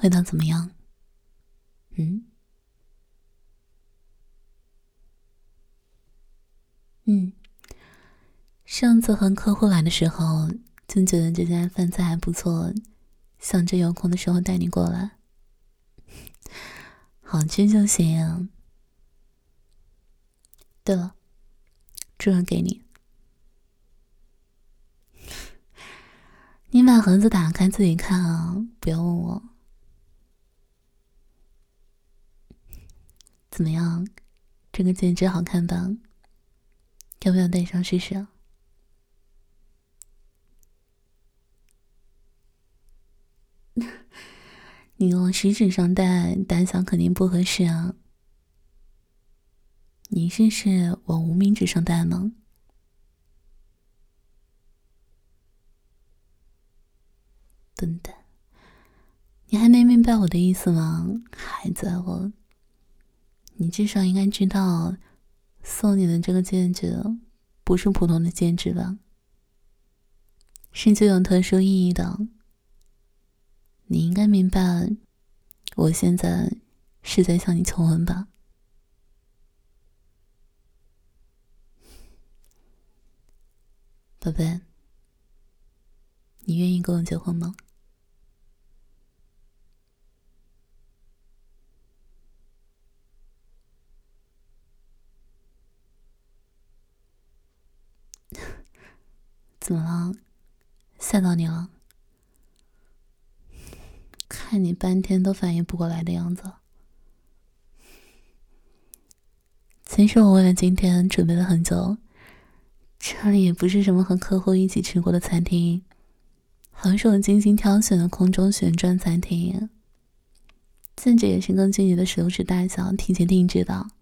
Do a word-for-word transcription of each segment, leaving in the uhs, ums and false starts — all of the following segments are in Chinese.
味道怎么样？嗯嗯，上次和客户来的时候，就觉得这家饭菜还不错，想着有空的时候带你过来。好吃就行。对了，这个给你，你把盒子打开自己看啊，不要问我。怎么样？这个戒指好看吧？要不要戴上试试啊？你往食指上戴，大小肯定不合适啊。你试试往无名指上戴吗？笨蛋，你还没明白我的意思吗？还在问？你至少应该知道，送你的这个戒指不是普通的戒指吧？是具有特殊意义的。你应该明白，我现在是在向你求婚吧？宝贝，你愿意跟我结婚吗？怎么了？吓到你了？看你半天都反应不过来的样子。其实我为了今天准备了很久，这里也不是什么和客户一起吃过的餐厅，而是我精心挑选的空中旋转餐厅。戒指也是根据你的手指大小提前定制的，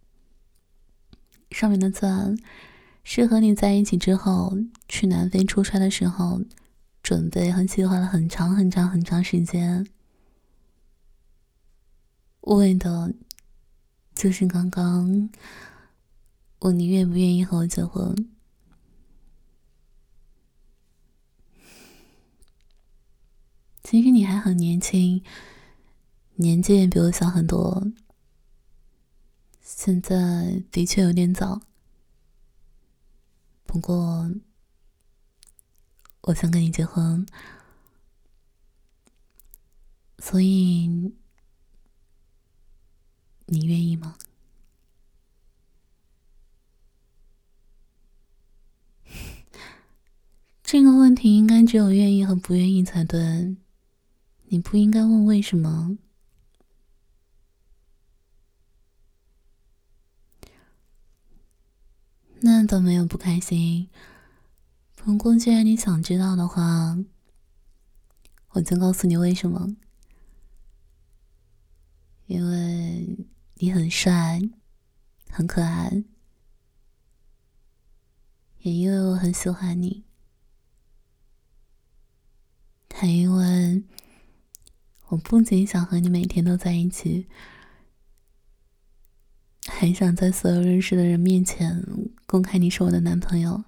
上面的钻是和你在一起之后去南非出差的时候准备和计划了很长很长很长时间，为的就是刚刚问你愿不愿意和我结婚。其实你还很年轻，年纪也比我小很多，现在的确有点早，不过我想跟你结婚，所以你愿意吗？这个问题应该只有愿意和不愿意才对，你不应该问为什么。那倒没有不开心，不过既然你想知道的话，我就告诉你为什么。因为你很帅，很可爱，也因为我很喜欢你，还因为我不仅想和你每天都在一起，还想在所有认识的人面前公开你是我的男朋友。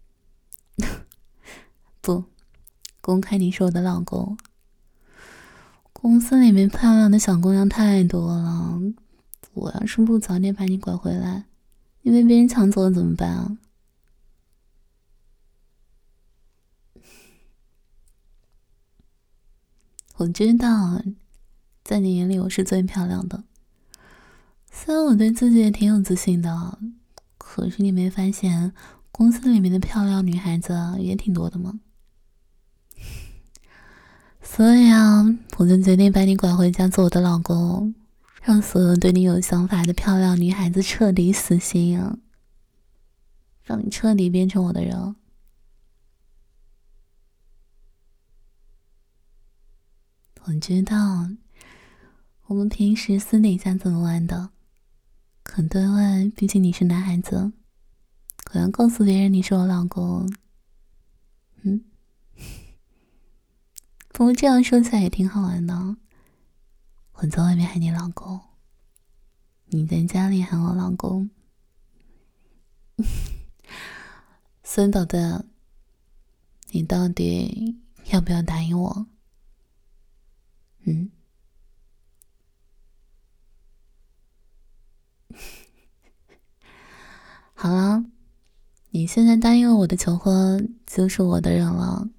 不，公开你是我的老公。公司里面漂亮的小姑娘太多了，我要是不早点把你拐回来，你被别人抢走了怎么办啊？我知道，在你眼里我是最漂亮的，虽然我对自己也挺有自信的，可是你没发现公司里面的漂亮女孩子也挺多的吗？所以啊，我就决定把你拐回家做我的老公，让所有对你有想法的漂亮女孩子彻底死心啊，让你彻底变成我的人。我知道我们平时私底下怎么玩的，可对外毕竟你是男孩子，我要告诉别人你是我老公。嗯，不过这样说起来也挺好玩的，我在外面喊你老公，你在家里喊我老公。所以宝贝，你到底要不要答应我？嗯， 你现在答应了我的求婚，就是我的人了。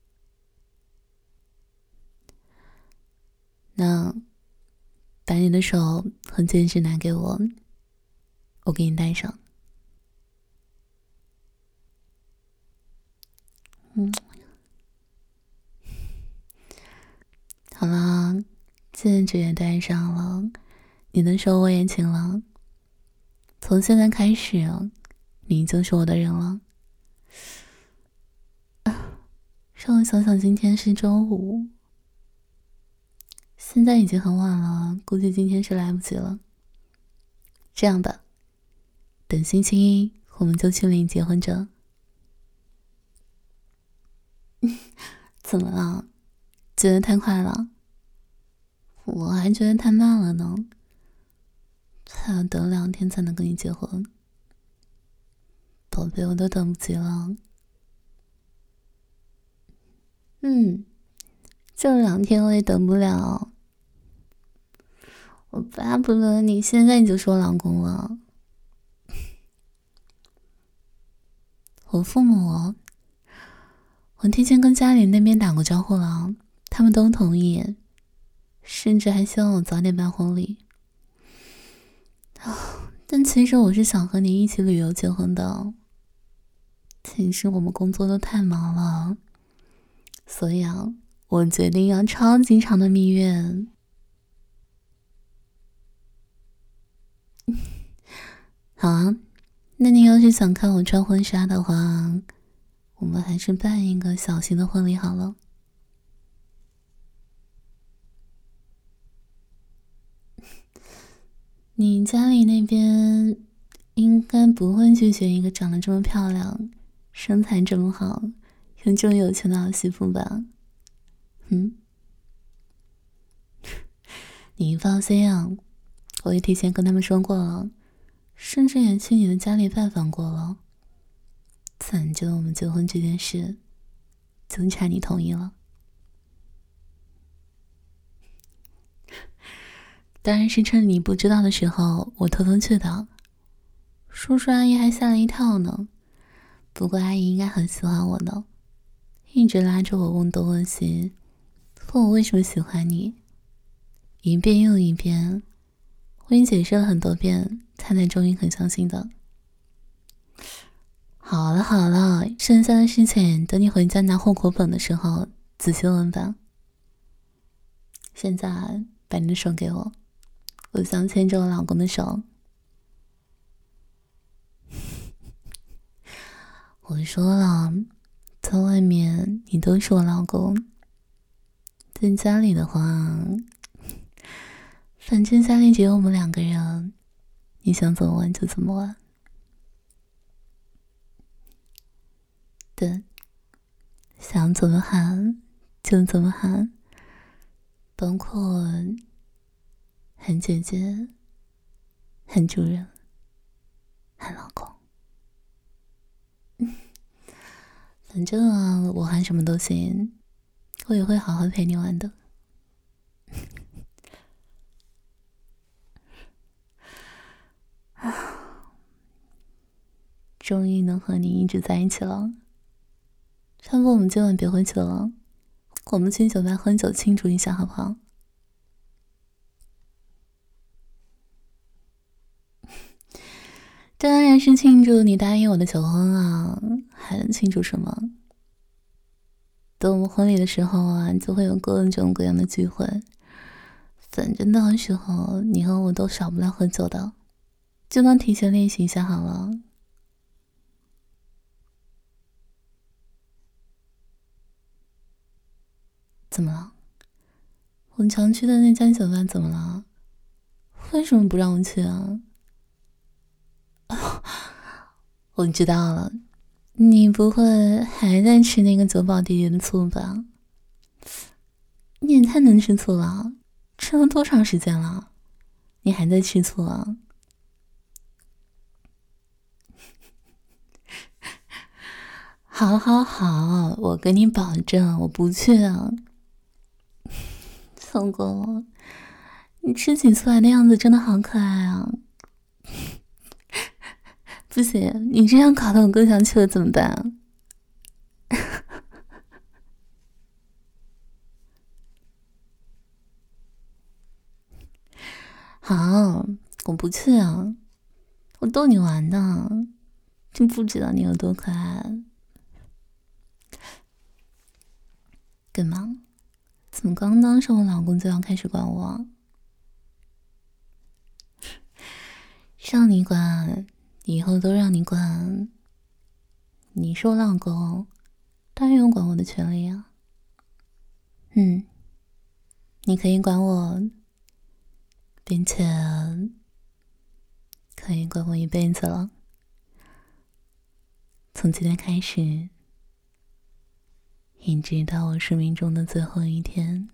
那把你的手和戒指拿给我，我给你戴上。嗯，好啦，戒指也戴上了，你的手我也亲了。从现在开始，你就是我的人了。啊，让我想想，今天是周五，现在已经很晚了，估计今天是来不及了。这样吧，等星期一我们就去领结婚证。怎么了？觉得太快了？我还觉得太慢了呢，还要等两天才能跟你结婚。宝贝，我都等不及了。嗯，这两天我也等不了。我巴不得你现在就说老公了。我父母，我提前跟家里那边打过招呼了，他们都同意，甚至还希望我早点办婚礼。啊，但其实我是想和你一起旅游结婚的。其实我们工作都太忙了，所以啊，我决定要超级长的蜜月。好啊，那你要是想看我穿婚纱的话，我们还是办一个小型的婚礼好了。你家里那边应该不会拒绝一个长得这么漂亮、身材这么好、又这么有钱的儿媳妇吧？嗯，你放心啊，我也提前跟他们说过了，甚至也去你的家里拜访过了。反正我们结婚这件事，就差你同意了。当然是趁你不知道的时候，我偷偷去的。叔叔阿姨还吓了一跳呢。不过阿姨应该很喜欢我呢，一直拉着我问东问西，问我为什么喜欢你，一遍又一遍。我已经解释了很多遍，他才终于很相信的。好了好了，剩下的事情等你回家拿户口本的时候仔细问吧。现在把你的手给我，我想牵着我老公的手。我说了，在外面你都是我老公，在家里的话，反正家里只有我们两个人，你想怎么玩就怎么玩。对，想怎么喊就怎么喊，包括喊姐姐、喊主人、喊老公。反正啊，我喊什么都行，我也会好好陪你玩的。终于能和你一直在一起了。要不我们今晚别回去了，我们去酒吧喝酒庆祝一下好不好？当然是庆祝你答应我的求婚啊，还能庆祝什么？等我们婚礼的时候啊，就会有各种各样的聚会，反正到时候你和我都少不了喝酒的，就当提前练习一下好了。怎么了？我常去的那家酒吧怎么了？为什么不让我去啊？我知道了，你不会还在吃那个酒保弟弟的醋吧？你也太能吃醋了，吃了多长时间了？你还在吃醋啊？好好好，我跟你保证，我不去啊。老公，你吃起醋来的样子真的好可爱啊！ 不行，你这样搞得我更想去了，怎么办啊？好，我不去啊，我逗你玩的，真不知道你有多可爱。干嘛？怎么刚当上我老公就要开始管我？让你管，以后都让你管。你是我老公，当然有管我的权利啊。嗯，你可以管我，并且可以管我一辈子了。从今天开始，一直到我生命中的最后一天。